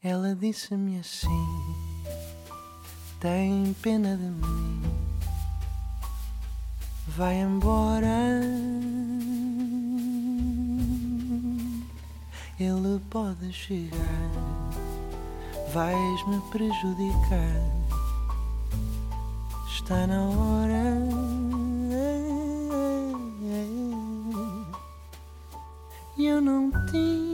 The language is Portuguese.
Ela disse-me assim: tem pena de mim, vai embora. Ele pode chegar, vais-me prejudicar. Está na hora. Eu não tinha